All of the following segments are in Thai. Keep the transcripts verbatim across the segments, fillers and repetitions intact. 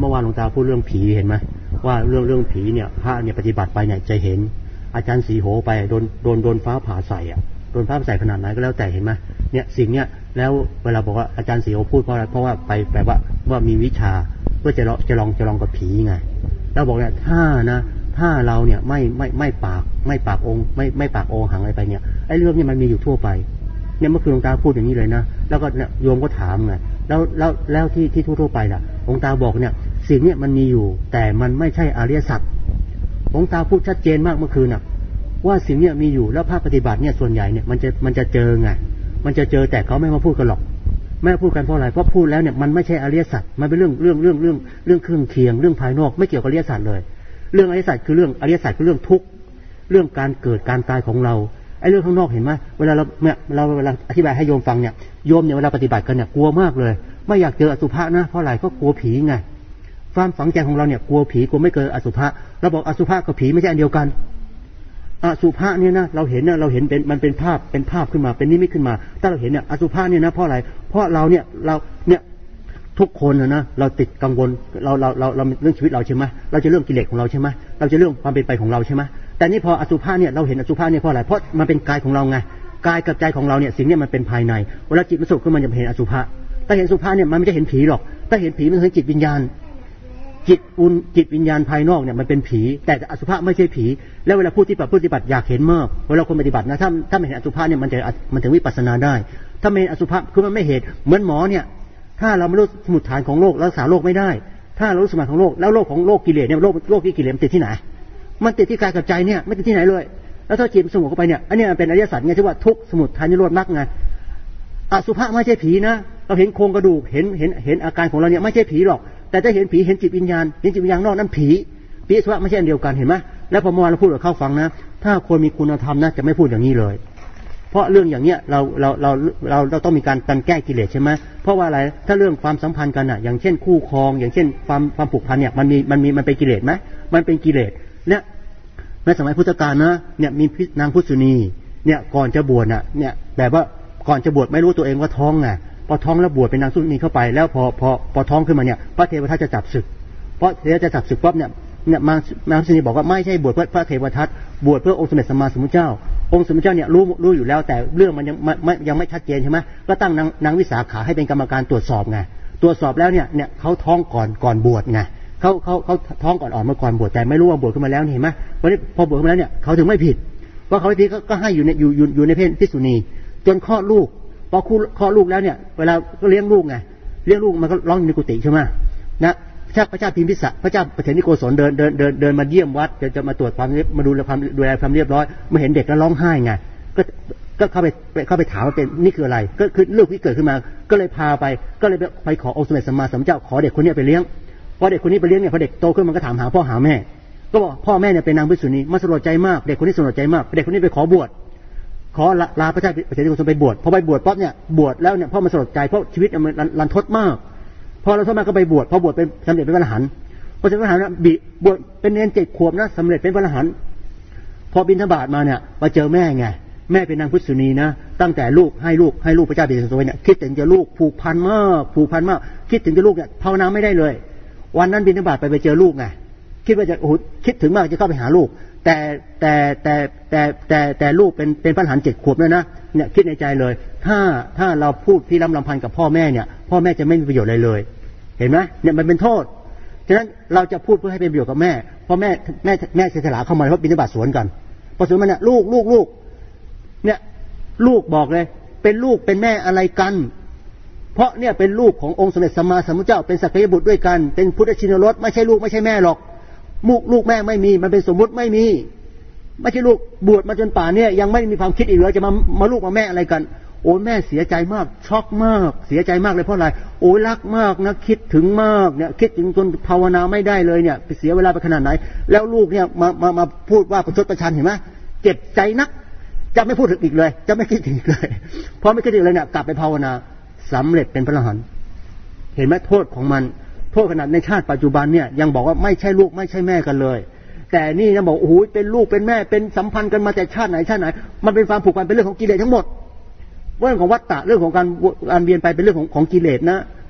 มื่อวานหลวงตาพูดเรื่องผีเห็นไหมว่าเรื่องเรื่องผีเนี่ยพระเนี่ยปฏิบัติไปเนี่ยจะเห็นอาจารย์สีโหไปโดนโดนโดนฟ้าผ่าใส่อ่ะโดนฟ้าใส่ขนาดไหนก็แล้วแต่เห็นไหมเนี่ยสิ่งเนี้ยแล้วเวลาบอกว่าอาจารย์สีโหพูดเพราะอะไรเพราะว่าไปแปลว่าว่ามีวิชาเพื่อจะลองจะลองจะลองกับผีไงแล้วบอกเนี่ยถ้านะถ้าเราเนี่ยไม่ไม่ไม่ปากไม่ปากองค์ไม่ไม่ปากโอหังอะไรไปเนี่ยไอ้เรื่องนี้มันมีอยู่ทั่วไปเนี่ยเมื่อคืนหลวงตาพูดอย่างนี้เลยนะแล้วก็โยมก็ถามไงแล้วแล้วแล้วที่ที่ทั่วๆไปล่ะหลวงตาบอกเนี่ยสิ่งนี้มันมีอยู่แต่มันไม่ใช่อริยสัจหลวงตาพูดชัดเจนมากเมื่อคืนน่ะว่าสิ่งนี้มีอยู่แล้วภาคปฏิบัติเนี่ยส่วนใหญ่เนี่ยมันจะมันจะเจอไงมันจะเจอแต่เขาไม่มาพูดกันหรอกไม่พูดกันเพราะอะไรเพราะพูดแล้วเนี่ยมันไม่ใช่อริยสัจมันเป็นเรื่องเรื่องเรื่องเรื่องเรื่องเครื่องเคียงเรื่องภายนอกไม่เกี่ยวกับอริยสัจเลยเรื่องอริยสัจคือเรื่องอริยสัจคือเรื่องทุกข์เรื่องการเกิดการตายของเราไอ้เรื่องข้างนอกเห็นไหมเวลาเราเนี่ยเราเวลาอธิบายให้โยมฟังเนี่ยโยมเนี่ยเวลาปฏิบัติกันเนี่ยกลัวมากเลยไม่อยากเจออสุภะนะเพราะอะไรก็กลัวผีไงความฝังใจของเราเนี่ยกลัวผีกลัวไม่เจออสุภะเราบอกอสุภะกับผีไม่ใช่อันเดียวกันอสุภะเนี่ยนะเราเห็นเนี่ยเราเห็นเป็นมันเป็นภาพเป็นภาพขึ้นมาเป็นนิมิตขึ้นมาถ้าเราเห็นเนี่ยอสุภะเนี่ยนะเพราะอะไรเพราะเราเนี่ยเราเนี่ยทุกคนนะเราติดกังวลเราเราเราเราเรื่องชีวิตเราใช่ไหมเราจะเรื่องกิเลสของเราใช่ไหมเราจะเรื่องความเป็นไปของเราใช่ไหมแต่นี่พออสุภะเนี่ยเราเห็นอสุภะเนี่ยเพราะอะไรเพราะมันเป็นกายของเราไงกายกับใจของเราเนี่ยสิ่งนี้มันเป็นภายในเวลาจิตมันสุขขึ้นมันจะเห็นอสุภะถ้าเห็นอสุภะเนี่ยมันไม่ได้เห็นผีหรอกถ้าเห็นผีมันเห็นจิตวิญญาณจิตอุนจิตวิญญาณภายนอกเนี่ยมันเป็นผีแต่อสุภะไม่ใช่ผีแล้วเวลาผู้ที่ปฏิบัติอยากเห็นมากเวลาคนปฏิบัตินะถ้าถ้าไม่เห็นอสุภะเนี่ยมันจะมันถึงวิปัสสนาได้ถ้าไม่เห็นอสุภะคือมันไม่เห็นเหมือนหมอเนี่ยถ้าเราไม่รู้สมุฏฐานของโรครักษาโรคไม่ได้ถ้าเรารู้สมุฏฐานของโรคแล้วโรคของโรคกิเลสเนี่ยโรคโรคที่กิเลสมันติดที่ไหนมันติดที่กายกับใจเนี่ยไม่ติดที่ไหนเลยแล้วถ้าจิตสงบเข้าไปเนี่ยอันนี้มันเป็นอริยสัจไงที่ว่าทุกสมุฏฐานนิโรธมรรคไงอสุภะไม่ใช่ผีนะเราเห็นโครงกระดูกเห็นเห็นเห็นอาการของเราเนี่ยไม่ใช่ผีหรอกแต่ถ้าเห็นผีเห็นจิตวิญญาณเห็นจิตวิญญาณนอกนั้นผีผีอสุภะไม่ใช่อันเดียวกันเห็นไหมแล้วพอเมื่อวานเราพูดกับเขาฟังนะถ้าคนมีคุณธรรมนะจะไม่พูดอย่างนี้เลยเพราะเรื่องอย่างเนี้ยเราเราเราเราเราต้องมีการกันแก้กิเลสใช่ไหมเพราะว่าอะไรถ้าเรื่องความสัมพันธ์กันอ่ะอย่างเช่นคู่ครองอย่างเช่นความความผูกพันเนี่ยมันมีมันมีมันเป็นกิเลสไหมมันเป็นกิเลสเนี่ยในสมัยพุทธกาลนะเนี่ยมีนางพุทธนีเนี่ยก่อนจะบวชน่ะเนี่ยแบบว่าก่อนจะบวชไม่รู้ตัวเองว่าท้องไงพอท้องแล้วบวชเป็นนางพุทธนีเข้าไปแล้วพอพอพอท้องขึ้นมาเนี่ยพระเทวทัตจะจับศึกเพราะเทวทัตจะจับศึกปั๊บเนี่ยเนี่ยนางพุทธนีบอกว่าไม่ใช่บวชเพื่อพระเทวทัตบวชเพื่อองค์สมเด็จสัมมาสัมพุทธเจ้าองค์สมเด็จเจ้าเนี่ยรู้รู้อยู่แล้วแต่เรื่องมันยังไม่ยังไม่ชัดเจนใช่ไหมก็ตั้งนางนางวิสาขาให้เป็นกรรมการตรวจสอบไงตรวจสอบแล้วเนี่ยเนี่ยเขาท้องก่อนก่อนบวชไงเขาเขาเขาท้องก่อนอ่อนมาก่อนบวชแต่ไม่รู้ว่าบวชขึ้นมาแล้วเห็นไหมพอพอบวชขึ้นมาแล้วเนี่ยเขาถึงไม่ผิดเพราะเขาทีก็ให้อยู่ในอยู่อยู่อยู่ในเพศภิกษุณีจนคลอดลูกพอคลอดลูกแล้วเนี่ยเวลาก็เลี้ยงลูกไงเลี้ยงลูกมันก็ร้องในกุฏิใช่ไหมนะพระเจ้าพิมพิสารพระเจ้าปฐนิโกศลเดินเดินเดินเดินมาเยี่ยมวัดจะจะมาตรวจความมาดูแลความดูแลความเรียบร้อยมาเห็นเด็กแล้วร้องไห้ไงก็ก็เข้าไปเข้าไปถามว่าเป็นนี่คืออะไรก็คือลูกที่เกิดขึ้นมาก็เลยพาไปก็เลยไปขอองค์สมเด็จสัมมาสัมพุทธเจ้าขอเด็กคนนี้ไปเลี้ยงพอเด็กคนนี้ไปเลี้ยงเนี่ยพอเด็กโตขึ้นมันก็ถามหาพ่อหาแม่ก็บอกพ่อแม่เนี่ยเป็นนางภิกษุณีมาสลดใจมากเด็กคนนี้สลดใจมากเด็กคนนี้ไปขอบวชขอลาพระเจ้าปฐนิโกศลไปบวชพอไปบวชปั๊บเนี่ยบวชแล้วเนี่ยพ่อมันสลดใจเพราะชีวิตมันรันทดมากพอเราทดมากก็ไปบวชพอบวชเป็นสำเร็จเป็นพระอรหันต์พอสำเร็จเป็นพระอรหันต์บิบวชเป็นเนรเจ็ดขวบนะสำเร็จเป็นพระอรหันต์พอบิณฑบาตมาเนี่ยมาเจอแม่ไงแม่เป็นนางพุทธสุนีนะตั้งแต่ลูกให้ลูกให้ลูกพระเจ้าปิฎกโสเนี่ยคิดถึงจะลูกผูกพันมากผูกพันมากคิดถึงจะลูกเนี่ยภาวนาไม่ได้เลยวันนั้นบิณฑบาตไปไปเจอลูกไงคิดว่าจะโอ้โหคิดถึงมากจะเข้าไปหาลูกแต่แต่แต่แต่แต่แต่ลูกเป็นเป็นพระอรหันต์เจ็ดขวบแล้วนะเนี่ยคิดในใจเลยถ้าถ้าเราพูดที่ลำลำพันกับพ่อแม่เนี่ยพ่อแม่จะไม่มีประโยชน์อะไรเลยเห็นไหมเนี่ยมันเป็นโทษฉะนั้นเราจะพูดเพื่อให้เป็นประโยชน์กับแม่เพราะแม่แม่แม่เสียสละเข้ามาเพราะบิณฑบาตสวนกันพอสวนมันเนี่ยลูกลูกลูกเนี่ยลูกบอกเลยเป็นลูกเป็นแม่อะไรกันเพราะเนี่ยเป็นลูกขององค์สมเด็จสัมมาสัมพุทธเจ้าเป็นสักยบุตรด้วยกันเป็นพุทธชินรสไม่ใช่ลูกไม่ใช่แม่หรอกลูกลูกแม่ไม่มีมันเป็นสมมุติไม่มีไม่ใช่ลูกบวชมาจนป่านเนี่ยยังไม่มีความคิดอีกเลยจะมามาลูกมาแม่อะไรกันโอ้แม่เสียใจมากช็อกมากเสียใจมากเลยเพราะอะไรโอ้รักมากนะคิดถึงมากเนี่ยคิดถึงจนภาวนาไม่ได้เลยเนี่ยไปเสียเวลาไปขนาดไหนแล้วลูกเนี่ยมามามาพูดว่าประชดประชันเห็นไหมเจ็บใจนักจะไม่พูดถึงอีกเลยจะไม่คิดถึงอีกเลยเพราะไม่คิดถึงเลยเนี่ยกลับไปภาวนาสำเร็จเป็นพระอรหันต์เห็นไหมโทษของมันโทษขนาดในชาติปัจจุบันเนี่ยยังบอกว่าไม่ใช่ลูกไม่ใช่แม่กันเลยแต่นี่นะบอกโอ้โหเป็นลูกเป็นแม่เป็นสัมพันธ์กันมาแต่ชาติไหนชาติไหนมันเป็นความผูกพันเป็นเรื่องของกิเลสทั้งหมดเรื่องของวัฏฏะเรื่องของการการเวียนไปเป็นเรื่องของของกิเลสนะ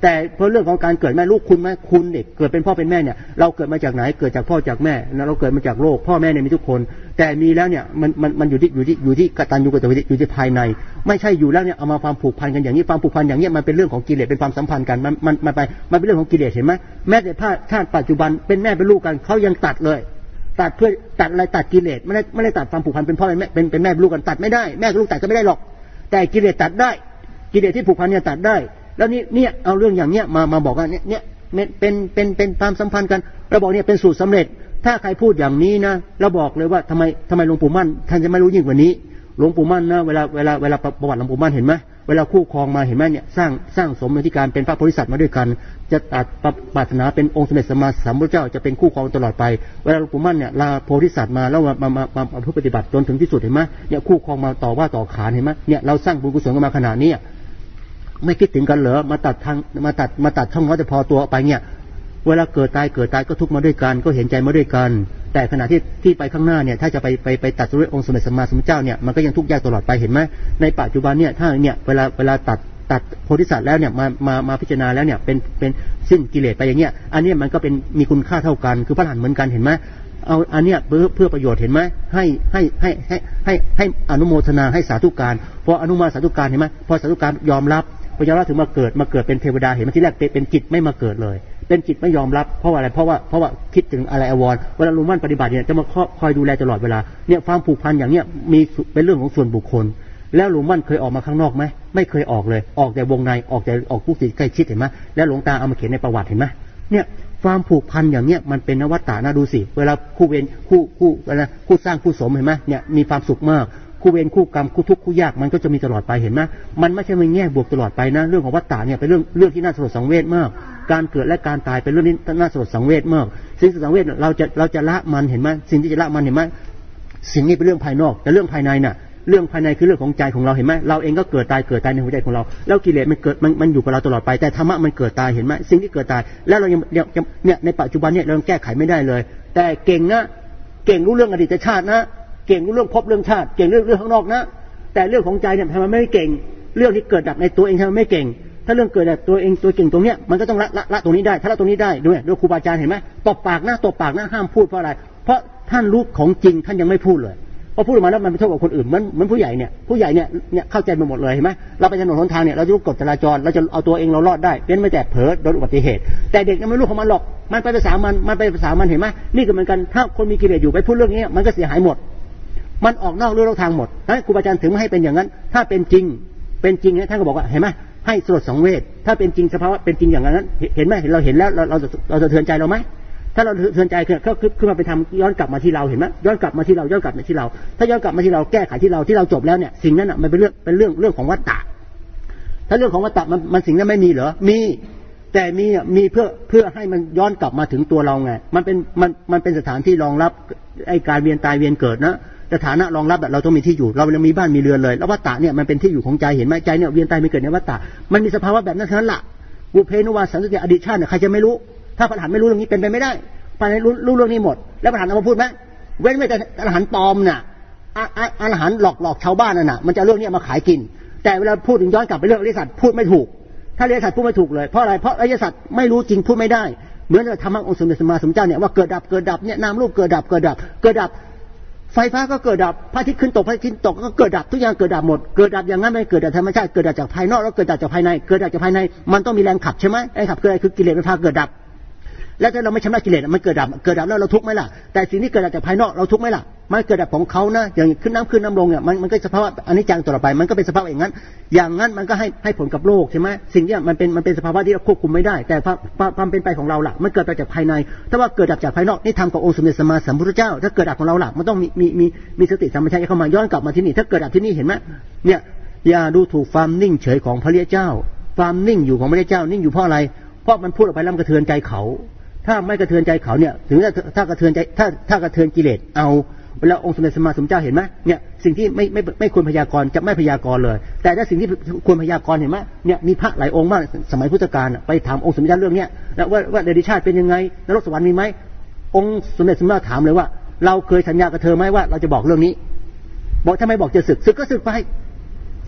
แต่เพราะเรื่องของการเกิดแม่ลูกคุณไหมคุณเด็กเกิดเป็นพ่อเป็นแม่เนี่ยเราเกิดมาจากไหนเกิดจากพ่อจากแม่เราเกิดมาจากโลกพ่อแม่เนี่ยมีทุกคนแต่มีแล้วเนี่ยมันมันมันอยู่ที่อยู่ที่อยู่ที่กตัญญูกตเวทีอยู่ที่ภายในไม่ใช่อยู่แล้วเนี่ยเอามาความผูกพันกันอย่างนี้ความผูกพันอย่างนี้มันเป็นเรื่องของกิเลสเป็นความสัมพันธ์กันมันมันมันไปมันเป็นเรื่องของกิเลสเห็นไหมแม้แต่ถ้าชาติปัจจุบันเป็นแม่เป็นลูกกันเขายังตัดเลยตัดเพื่อตัดอะไรตัดกิเลสไม่ได้ไม่ได้ตัดความผูกพันเป็นพ่อเป็นแม่เป็นเป็นแม่เป็นลูกกันตัดไม่ได้แม่กับลูกตัดก็ไม่ได้หรอกแต่กิเลสตัดได้กิเลสที่ผูกพันเนี่ยตัดได้แล้วนี่เนี่ยเอาเรื่องอย่างเนี้ยมามาบอกว่าเนี่ยเนี่ยเป็นเป็นเป็นความสัมพันธ์กันเราบอกเนี่ยเป็นสูตรสำเร็จถ้าใครพูดอย่างนี้นะเราบอกเลยว่าทำไมทำไมหลวงปู่มั่นท่านจะไม่รู้ยิ่งกว่านี้หลวงปู่มั่นนะเวลาเวลาเวลาประวัติหลวงปู่มั่นเห็นไหมเวลาคู่ครองมาเห็นไหมเนี่ยสร้างสร้างสมในที่การเป็นพระโพธิสัตว์มาด้วยกันจะตัดปรารถนาเป็นองค์สมเด็จสัมมาสัมพุทธเจ้าจะเป็นคู่ครองตลอดไปเวลาหลวงปู่มั่นเนี่ยลาโพธิสัตว์มาแล้วมามามามาปฏิบัติจนถึงที่สุดเห็นไหมเนี่ยคู่ครองมาต่อว่าต่อขานเห็นไหมเนี่ยเราสร้างบุญกุศลกันมาขนาดนี้ไม่คิดถึงกันเหรอมาตัดทางมาตัดมาตัดช่องน้อยแต่พอตัวไปเนี่ยเวลาเกิดตายเกิดตายก็ทุกข์มาด้วยกันก็เห็นใจมาด้วยกันแต่ขณะที่ที่ไปข้างหน้าเนี่ยถ้าจะไปไปไปตัดสุริองค์สมเด็จสัมมาสัมพุทธเจ้าเนี่ยมันก็ยังทุกข์ยากตลอดไปเห็นไหมในปัจจุบันเนี่ยถ้าเนี่ยเวลาเวลาตัดตัดโพธิสัตว์แล้วเนี่ยมามามาพิจารณาแล้วเนี่ยเป็นเป็นสิ้นกิเลสไปอย่างเงี้ยอันนี้มันก็เป็นมีคุณค่าเท่ากันคือพระอรหันต์เหมือนกันเห็นไหมเอาอันเนี้ยเพื่อเพื่อประโยชน์เห็นไหมให้ให้ให้ให้ให้ให้อนุโมทนาให้สาธุการพออนุโมทนาสาธุการเห็นไหมพอสาธุการยอมรับพอยอมรับถึงมาเกิดมาเกิดเป็นเทวดาเห็นไหมที่แรกเป็นจิตไม่มาเกิดเลยเป็นจิตไม่ยอมรับเพราะว่าอะไรเพราะว่าเพราะว่าคิดถึงอะไรอวรเวลาลุงมั่นปฏิบัติเนี่ยจะมาคอยดูแลตลอดเวลาเนี่ยความผูกพันอย่างเนี้ยมีเป็นเรื่องของส่วนบุคคลแล้วหลวงมั่นเคยออกมาข้างนอกไหมไม่เคยออกเลยออกแต่วงในออกแต่ออกผู้ติดใกล้ชิดเห็นไหมแล้วหลวงตาเอามาเขียนในประวัติเห็นไหมเนี่ยความผูกพันอย่างเนี้ยมันเป็นนวัตตานะดูสิเวลาคู่เวรคู่คู่อะไรคู่สร้างคู่สมเห็นไหมเนี่ยมีความสุขมากคู่เวรคู่กรรมคู่ทุกข์คู่ยากมันก็จะมีตลอดไปเห็นไหมมันไม่ใช่ในแง่บวกตลอดไปนะเรื่องของวัฏฏะเนี่ยเป็นเรื่องเรื่องที่น่าสลดสังเวชมากการเกิดและการตายเป็นเรื่องที่น่าสลดสังเวชมากสิ่งสังเวชเราจะเราจะละมันเห็นไหมสิ่งที่จะละมันเห็นไหมสิ่งนี้เป็นเรื่องภายนอกแต่เรื่องภายในน่ะเรื่องภายในคือเรื่องของใจของเราเห็นไหมเราเองก็เกิดตายเกิดตายในหัวใจของเราแล้วกิเลสมันเกิดมันมันอยู่กับเราตลอดไปแต่ธรรมะมันเกิดตายเห็นไหมสิ่งที่เกิดตายแล้วเรายังเนี่ยในปัจจุบันเนี่ยเราแก้ไขไม่ได้เลยแต่เก่งนะเก่งรู้เรื่องอดีตชาตินะเก่งรู้เรื่องภพเรื่องชาติเก่งเรื่องเรื่องข้างนอกนะแต่เรื่องของใจเนี่ยทำไมไม่เก่งเรื่องที่เกิดดับในตัวเองทำไมไม่เก่งถ้าเรื่องเกิดดับตัวเองตัวเก่งตรงเนี้ยมันก็ต้องละละละตรงนี้ได้ถ้าละตรงนี้ได้ด้วยด้วยครูบาอาจารย์เห็นไหมตบปากนะตบปากนะห้ามพูดเพราะอะไรเพราะท่านรู้ของจริงท่านยังไม่พูดเลยพอพูดออกมาแล้วมันไปโทษกับคนอื่นเหมือนเหมือนผู้ใหญ่เนี่ยผู้ใหญ่เนี่ยเนี่ยเข้าใจไปหมดเลยเห็นไหมเราไปถนนหนทางเนี่ยเราจะรู้กฎจราจรเราจะเอาตัวเองเรารอดได้เป็นไม่แต่เผลอโดนอุบัติเหตุแต่เด็กยังไม่รู้ของมันหรอกมันไปภาษามันมันไปภาษามันเห็นไหมนี่ก็เหมือนกันถ้าคนมีกิเลสอยู่ไปพูดเรื่องนี้มันก็เสียหายหมดมันออกนอกเรื่องทางหมดนั้นครูบาอาจารย์ถึงไม่ให้เป็นอย่างนั้นถ้าเป็นจริงเป็นจริงเนี่ยท่านก็บอกว่าเห็นไหมให้สลดสังเวชถ้าเป็นจริงสภาวะเป็นจริงอย่างนั้นเห็นไหมเห็นเราเห็นแล้วเราเราเราจะเทือนใจเราไหมถ้าเราเทือนใจก็ขึ้นมาไปทำย้อนกลับมาที่เราเห็นไหมย้อนกลับมาที่เราย้อนกลับมาที่เราถ้าย้อนกลับมาที่เราแก้ไขที่เราที่เราจบแล้วเนี่ยสิ่งนั้นอ่ะมันเป็นเรื่องเป็นเรื่องเรื่องของวัฏฏะถ้าเรื่องของวัฏฏะมันมันสิ่งนั้นไม่มีเหรอมีแต่มีอ่ะมีเพื่อเพื่อให้มันย้อนกลับมาถึงตัวเราไงมันเป็นมันมันเป็นสถานที่รองรับไอ้การเวียนตายเวียนเกิดนะสถานะรองรับแบบเราต้องมีที่อยู่เรายังมีบ้านมีเรือนเลยแล้ววัฏฏะเนี่ยมันเป็นที่อยู่ของใจเห็นไหมใจเนี่ยเวียนตายไม่เกิดในวัฏฏะมันมีสภาวะแบบนั้นเท่านั้นแหละบุพเพนุวาสันติอดีตชาติเนี่ยใครจะไม่รู้ถ้าพระอรหันต์ไม่รู้เรื่องนี้เป็นไปไม่ได้พระอรหันต์รู้รู้เรื่องนี้หมดแล้วพระอรหันต์เอามาพูดไหมเว้นไว้แต่อรหันต์ปลอมน่ะอรหันต์หลอกหลอกชาวบ้านน่ะนะมันจะเรื่องนี้มาขายกินแต่เวลาพูดถึงย้อนกลับไปเรื่องอริยสัจพูดไม่ถูกถ้าอริยสัจพูดไม่ถูกเลยเพราะอะไรเพราะอริยสัจไม่รู้จริงพูดไม่ได้เหมือนธรรมะองค์สมเด็จสัมมาสัมพุทธเจ้าเนี่ยว่าเกิดดับเกิดดับเนี่ยนามรูปเกิดดับเกิดดับเกิดดับไฟฟ้าก็เกิดดับพระอาทิตย์ขึ้นตกพระอาทิตย์ตกก็เกิดดับทุกอย่างเกิดดับหมดเกิดดับอย่างนั้นไม่เกิดดับธรรมชาติเกิดดับจากภายนอกแล้วเกิดดับจากภายในเกิดดับจากภายในมันต้องมีแรงขับใช่ไหมแรงขับคืออะไรคือกิเลสมันพาเกิดดับแล้วถ้าเราไม่ชำระกิเลสมันเกิดดับเกิดดับแล้วเราทุกข์ไหมล่ะแต่สิ่งที่เกิดดับจากภายนอกเราทุกข์ไหมล่ะมันเกิดดับของเขานะอย่างขึ้นน้ำขึ้นน้ำลงเนี่ยมันมันก็สภาวะอนิจจังต่อไปมันก็เป็นสภาวะอย่างนั้นอย่างนั้นมันก็ให้ให้ผลกับโลกใช่ไหมสิ่งนี้มันเป็นมันเป็นสภาวะที่เราควบคุมไม่ได้แต่ความเป็นไปของเราล่ะมันเกิดจากภายในถ้าว่าเกิดดับจากภายนอกนี่ทำกับองค์สมเด็จสัมมาสัมพุทธเจ้าถ้าเกิดดับของเราล่ะมันต้องมีมีมีมีสติสัมปชัญญะเข้ามาย้อนกลับมาที่นี่ถ้าเกิดดับที่นี่เห็นไหมเนี่ยอย่าดูถูกความนิ่งเฉยของพระริยเจ้าความนิ่งอยู่ของพระริยเจ้านิ่งอยู่เพราะอะไรเพราะมันพูดออกไปแล้วมันกระเทือนใจเขาถ้าไม่กระเทือนใจเขาเนี่ยถึงถ้าถ้ากระเทือนใจถ้าถ้ากระเทือนกิเลสเอาเวลาองค์สมเด็จสัมมาสัมพุทธเจ้าเห็นไหมเนี่ยสิ่งที่ไม่ไม่ไม่ควรพยากรณ์จะไม่พยากรณ์เลยแต่ถ้าสิ่งที่ควรพยากรณ์เห็นไหมเนี่ยมีพระหลายองค์มากสมัยพุทธกาลไปถามองค์สมเด็จเรื่องเนี้ยว่าว่าเดชชาติเป็นยังไงนรกสวรรค์มีไหมองค์สมเด็จสัมมาถามเลยว่าเราเคยสัญญากับเธอไหมว่าเราจะบอกเรื่องนี้บอกถ้าไม่บอกจะสึกสึกก็สึกไป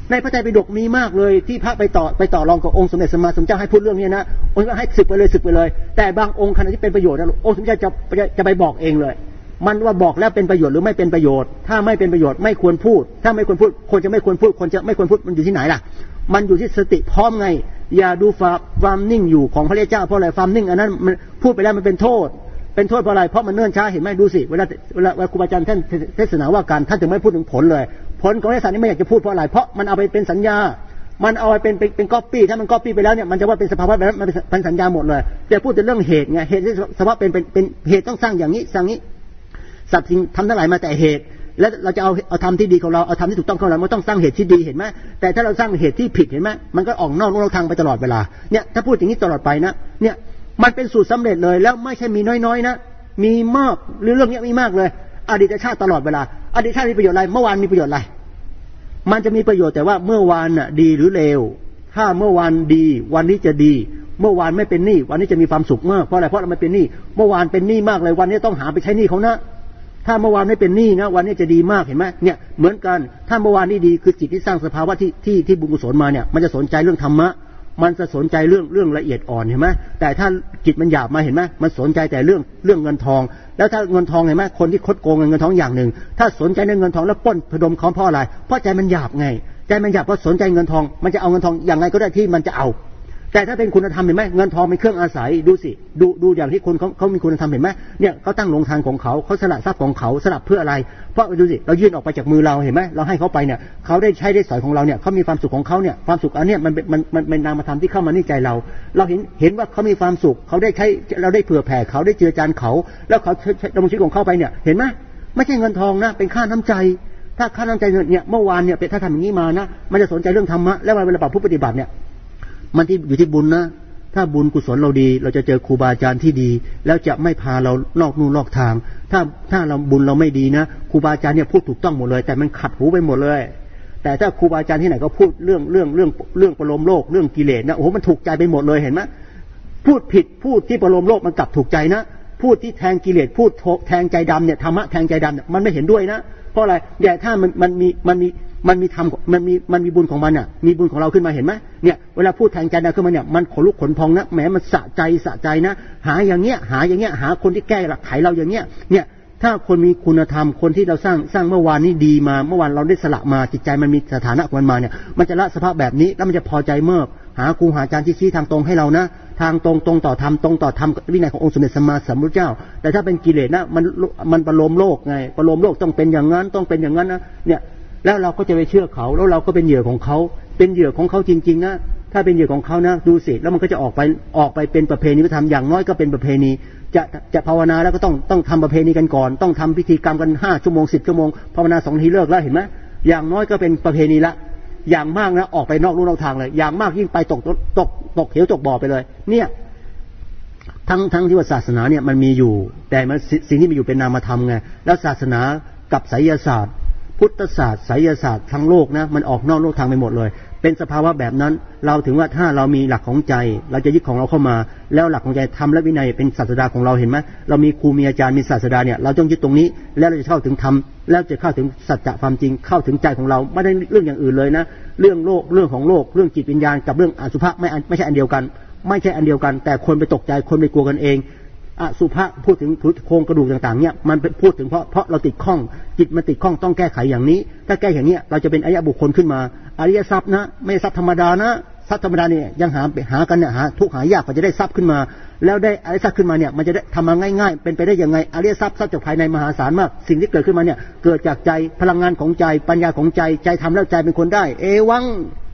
ในพระไตรปิฎกมีมากเลยที่พระไปต่อไปต่อรองกับองค์สมเด็จสัมมาสัมพุทธเจ้าให้พูดเรื่องนี้นะองค์ก็ให้สึกไปเลยสึกไปเลยแต่บางองค์ขณะที่เป็นประโยชน์นะองค์สมเด็จจะจะจะไปบอกเองเลยมันว่าบอกแล้วเป็นประโยชน์หรือไม่เป็นประโยชน์ถ้าไม่เป็นประโยชน์ไม่ควรพูดถ้าไม่ควรพูดคนจะไม่ควรพูดคนจะไม่ควรพูดมันอยู่ที่ไหนล่ะมันอยู่ที่สติพร้อมไงอย่าดูความนิ่งอยู่ของพระเจ้าเพราะอะไรความนิ่งอันนั้นมันพูดไปแล้วมันเป็นโทษเป็นโทษเพราะอะไรเพราะมันเนื่นช้าเห็นไหมดูสิเวลาเวลาครูบาอาจารย์ท่านเทศนาว่าการท่านถึงไม่พูดถึงผลเลยผลของเทศนานี้ไม่อยากจะพูดเพราะอะไรเพราะมันเอาไปเป็นสัญญามันเอาไปเป็นเป็นเป็นก๊อปปี้ถ้ามันก๊อปปี้ไปแล้วเนี่ยมันจะว่าเป็นสภาวะแบบนั้นมันเป็นสัญญาหมดเลยแต่พูดแต่เรื่องเหตุไงเหตุที่สภาวะเป็นเป็นเป็นเหตุต้องสร้างอย่างนี้สร้างนี้สัตว์สิ่งทำทั้งหลายมาแต่เหตุแล้วเราจะเอาเอาทำที่ดีของเราเอาทำที่ถูกต้องของเรามันต้องสร้างเหตุที่ดีเห็นไหมแต่ถ้าเราสร้างเหตุที่ผิดเห็นไหมมันก็ออกนอกลู่ทางไปตลอดเวลาเนี่ยถ้าพูดอย่างนี้ตลอดไปนะเนี่ยมันเป็นสูตรสำเร็จเลยแล้วไม่ใช่มีน้อยๆนะมีมากหรือเรื่องนี้มีมากเลยอดีตชาติตลอดเวลาอดีตชาติมีประโยชน์อะไรเมื่อวานมีประโยชน์อะไรมันจะมีประโยชน์แต่ว่าเมื่อวานน่ะดีหรือเลวถ้าเมื่อวานดีวันนี้จะดีเมื่อวานไม่เป็นหนี้วันนี้จะมีความสุขมากเพราะอะไรเพราะเราไม่เป็นหนี้เมื่อวานเป็นหนี้มากเลยวันนี้ต้องหาไปใช้หนี้เขานะถ้าเมื่อวานไม่เป็นหนี้นะวันนี้จะดีมากเห็นไหมเนี่ยเหมือนกันถ้าเมื่อวานนี้ดีคือจิตที่สร้างสภาวะที่ที่ที่บุญกุศลมาเนี่ยมันจะสนใจเรื่องธรรมะมันจะสนใจเรื่องเรื่องละเอียดอ่อนเห็นไหมแต่ถ้าจิตมันหยาบมาเห็นไหมมันสนใจแต่เรื่องเรื่องเงินทองแล้วถ้าเงินทองเห็นไหมคนที่คดโกงเงินทองอย่างหนึ่งถ้าสนใจในเงินทองแล้วปล้นพดมเขาเพราะอะไรเพราะใจมันหยาบไงใจมันหยาบเพราะสนใจเงินทองมันจะเอาเงินทองอย่างไรก็ได้ที่มันจะเอาแต่ถ้าเป็นคุณธรรมเห็นไหมเงินทองเป็นเครื่องอาศัยดูสิดูดูอย่างที่คนเขาเขามีคุณธรรมเห็นไหมเนี่ยเขาตั้งลงทานของเขาเขาสละทรัพย์ของเขาสละเพื่ออะไรเพราะดูสิเรายื่นออกไปจากมือเราเห็นไหมเราให้เขาไปเนี่ยเขาได้ใช้ได้สอยของเราเนี่ยเขามีความสุขของเขาเนี่ยความสุขอันเนี้ยมันเป็นมันมันเป็นนามธรรมที่เข้ามาในใจเราเราเห็นเห็นว่าเขามีความสุขเขาได้ใช้เราได้เผื่อแผ่เขาได้เจือจานเขาแล้วเขาดำรงชีวิตของเขาไปเนี่ยเห็นไหมไม่ใช่เงินทองนะเป็นค่าน้ำใจถ้าค่าน้ำใจเนี่ยเมื่อวานเนี่ยถ้าทำอย่างนี้มานะมันจะสนใจเรื่องธรรมะแล้วเวลาปฏิบัติเนี่ยมันที่อยู่ที่บุญนะถ้าบุญกุศลเราดีเราจะเจอครูบาอาจารย์ที่ดีแล้วจะไม่พาเรานอกนู่นนอกทางถ้าถ้าเราบุญเราไม่ดีนะครูบาอาจารย์เนี่ยพูดถูกต้องหมดเลยแต่มันขัดหูไปหมดเลยแต่ถ้าครูบาอาจารย์ที่ไหนก็พูดเรื่องเรื่องเรื่องเรื่องประโลมโลกเรื่องกิเลสนะโอ้โหมันถูกใจไปหมดเลยเห็นไหมพูดผิดพูดที่ประโลมโลกมันกลับถูกใจนะพูดที่แทงกิเลสพูดแทงใจดำเนี่ยธรรมะแทงใจดำเนี่ยมันไม่เห็นด้วยนะเพราะอะไรแต่ถ้ามันมันมีมันมีมันมีธรรมมันมีมันมีบุญของมันอ่ะมีบุญของเราขึ้นมาเห็นไหมเนี่ยเวลาพูดแทงใจดำขึ้นมาเนี่ยมันขนลุกขนพองนะแหมมันสะใจสะใจนะหาอย่างเงี้ยหาอย่างเงี้ยหาคนที่แก้หลักไขเราอย่างเงี้ยเนี่ยถ้าคนมีคุณธรรมคนที่เราสร้างสร้างเมื่อวานนี้ดีมาเมื่อวานเราได้สละมาจิตใจมันมีสถานะของมันมาเนี่ยมันจะละสภาพแบบนี้แล้วมันจะพอใจเมื่อหาครูหาอาจารย์ที่ชี้ทางตรงให้เรานะทางตรงตรงต่อธรรมตรงต่อธรรมวินัยขององค์สมเด็จสัมมาสัมพุทธเจ้าแต่ถ้าเป็นกิเลสนะมันมันประโลมโลกไงประโลมโลกต้องเป็นอย่างนั้นต้องเป็นอย่างนั้นนะเนี่ยแล้วเราก็จะไปเชื่อเขาแล้วเราก็เป็นเหยื่อของเขาเป็นเหยื่อของเขาจริงๆนะถ้าเป็นเหยื่อของเขานะดูสิแล้วมันก็จะออกไปออกไปเป็นประเพณีวัฒนธรรมอย่างน้อยก็เป็นประเพณีจะจะภาวนาแล้วก็ต้องต้องทำประเพณีกันก่อนต้องทำพิธีกรรมกันห้าชั่วโมงสิบชั่วโมงภาวนาสองทีเลิกแล้วเห็นไหมอย่างน้อยก็เป็นประเพณีละอย่างมากนะออกไปนอกลู่นอกทางเลยอย่างมากยิ่งไปตกตกตกเหวตกบ่อไปเลยเนี่ยทั้งทั้งที่ว่าศาสนาเนี่ยมันมีอยู่แต่มันสิ่งที่มีอยู่เป็นนามธรรมไงแล้วศาสนากับไสยศาสตร์พุทธศาสตร์ไสยศาสตร์ทั้งโลกนะมันออกนอกโลกทางไปหมดเลยเป็นสภาวะแบบนั้นเราถึงว่าถ้าเรามีหลักของใจเราจะยึดของเราเข้ามาแล้วหลักของใจธรรมและวินัยเป็นศาสดาของเราเห็นไหมเรามีครูมีอาจารย์มีศาสดาเนี่ยเราต้องยึดตรงนี้แล้วเราจะเข้าถึงธรรมแล้วจะเข้าถึงสัจจะความจริงเข้าถึงใจของเราไม่ได้เรื่องอย่างอื่นเลยนะเรื่องโลกเรื่องของโลกเรื่องจิตวิญญาณกับเรื่องอสุภะไม่ไม่ใช่อันเดียวกันไม่ใช่อันเดียวกันแต่คนไปตกใจคนไปกลัวกันเองอสุภะพูดถึงโครงกระดูกต่างๆเนี่ยมันเป็นพูดถึงเพราะเพราะเราติดข้องจิตมันติดข้องต้องแก้ไขอย่างนี้ถ้าแก้อย่างนี้เราจะเป็นอริยบุคคลขึ้นมาอริยทรัพย์นะไม่ทรัพย์ธรรมดานะทรัพย์ธรรมดาเนี่ยยังหาหากันเนี่ยหาทุกหายากกว่าจะได้ทรัพย์ขึ้นมาแล้วได้อริยทรัพย์ขึ้นมาเนี่ยมันจะได้ทำมาง่ายๆเป็นไปได้ยังไงอริยทรัพย์ทรัพย์จากภายในมหาศาลมากสิ่งที่เกิดขึ้นมาเนี่ยเกิดจากใจพลังงานของใจปัญญาของใจใจทำแล้วใจเป็นคนได้เอวัง